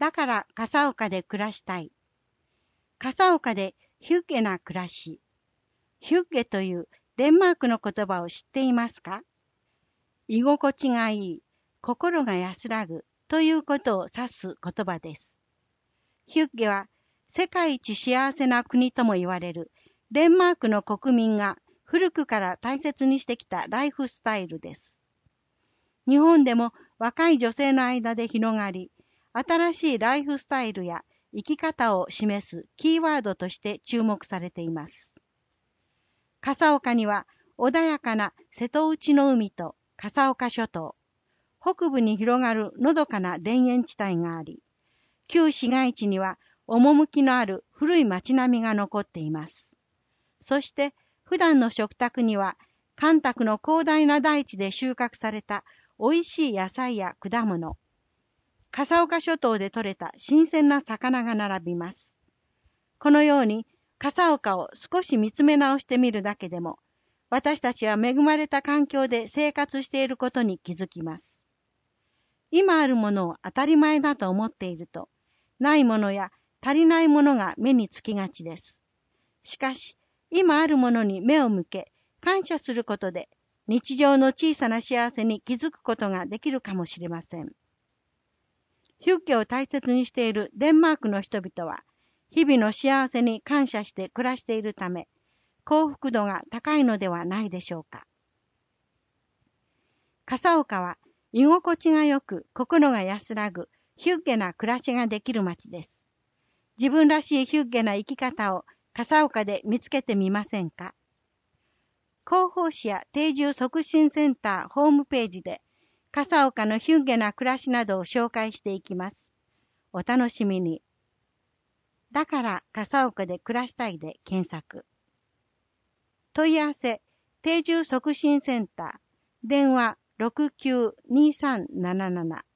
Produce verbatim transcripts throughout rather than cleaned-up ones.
だから笠岡で暮らしたい。笠岡でヒュッゲな暮らし。ヒュッゲというデンマークの言葉を知っていますか？居心地がいい、心が安らぐということを指す言葉です。ヒュッゲは世界一幸せな国とも言われるデンマークの国民が古くから大切にしてきたライフスタイルです。日本でも若い女性の間で広がり、新しいライフスタイルや生き方を示すキーワードとして注目されています。笠岡には穏やかな瀬戸内の海と笠岡諸島、北部に広がるのどかな田園地帯があり、旧市街地には趣のある古い町並みが残っています。そして普段の食卓には干拓の広大な大地で収穫された美味しい野菜や果物、笠岡諸島で採れた新鮮な魚が並びます。このように笠岡を少し見つめ直してみるだけでも、私たちは恵まれた環境で生活していることに気づきます。今あるものを当たり前だと思っていると、ないものや足りないものが目につきがちです。しかし、今あるものに目を向け、感謝することで、日常の小さな幸せに気づくことができるかもしれません。ヒュッゲを大切にしているデンマークの人々は、日々の幸せに感謝して暮らしているため、幸福度が高いのではないでしょうか。笠岡は居心地がよく心が安らぐヒュッゲな暮らしができる町です。自分らしいヒュッゲな生き方を笠岡で見つけてみませんか？広報誌や定住促進センターホームページで笠岡のヒュッゲな暮らしなどを紹介していきます。お楽しみに。だから笠岡で暮らしたいで検索。問い合わせ、定住促進センター、電話 ろくきゅうにさんなななな。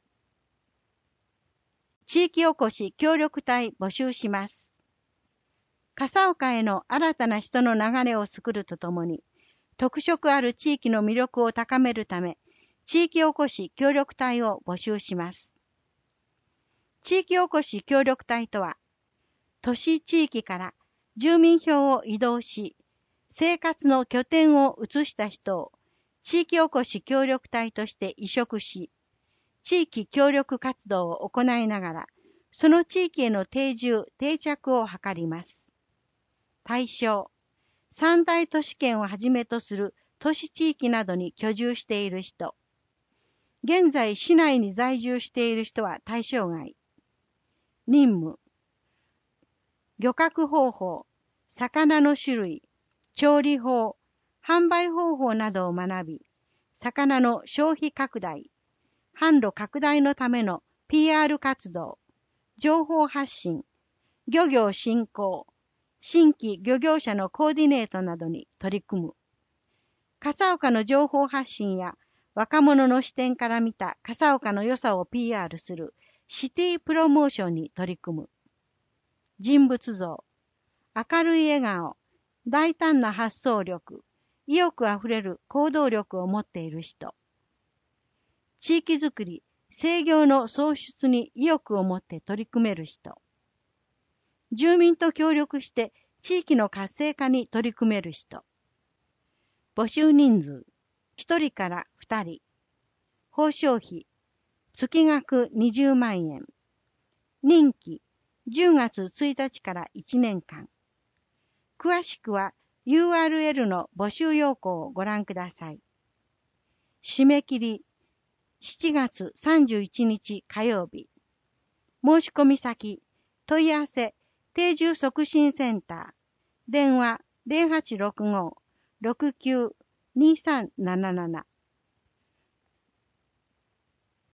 地域おこし協力隊募集します。笠岡への新たな人の流れを作るとともに、特色ある地域の魅力を高めるため、地域おこし協力隊を募集します。地域おこし協力隊とは、都市地域から住民票を移動し、生活の拠点を移した人を地域おこし協力隊として移植し、地域協力活動を行いながら、その地域への定住・定着を図ります。対象、三大都市圏をはじめとする都市地域などに居住している人。現在市内に在住している人は対象外。任務、漁獲方法、魚の種類、調理法、販売方法などを学び、魚の消費拡大、販路拡大のための ピーアール 活動、情報発信、漁業振興、新規漁業者のコーディネートなどに取り組む。笠岡の情報発信や若者の視点から見た笠岡の良さを ピーアール するシティプロモーションに取り組む。人物像、明るい笑顔、大胆な発想力、意欲あふれる行動力を持っている人。地域づくり、制御の創出に意欲を持って取り組める人。住民と協力して地域の活性化に取り組める人。募集人数、ひとりからふたり。報奨費、月額にじゅうまんえん。任期、じゅうがつついたちからいちねんかん。詳しくは ユーアールエル の募集要項をご覧ください。締め切り、しちがつさんじゅういちにち火曜日。申し込み先、問い合わせ、定住促進センター、電話 ゼロはちろくご ろくきゅう にさんなななな。